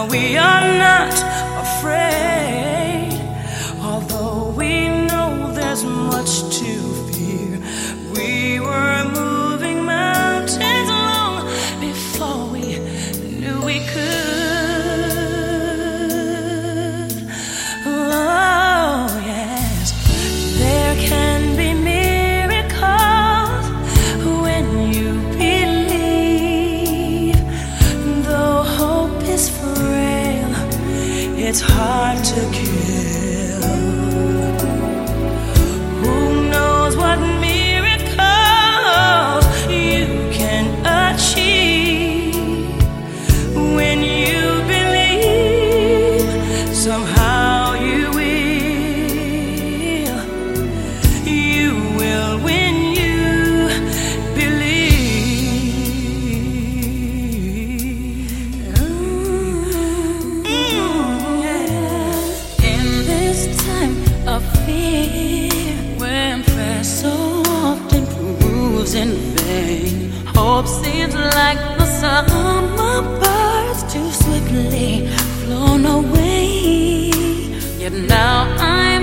we are not afraid, although we know there's much to fear. We were moving mountains long before we knew we could. Oh, yes, there can be miracles when you believe. Though hope is frail, it's hard to kill. Who knows what miracles you can achieve when you believe? Somehow you will when you believe. In this time of fear, when prayer so often proves in vain, hope seems like the summer birds too swiftly flown away. Yet now I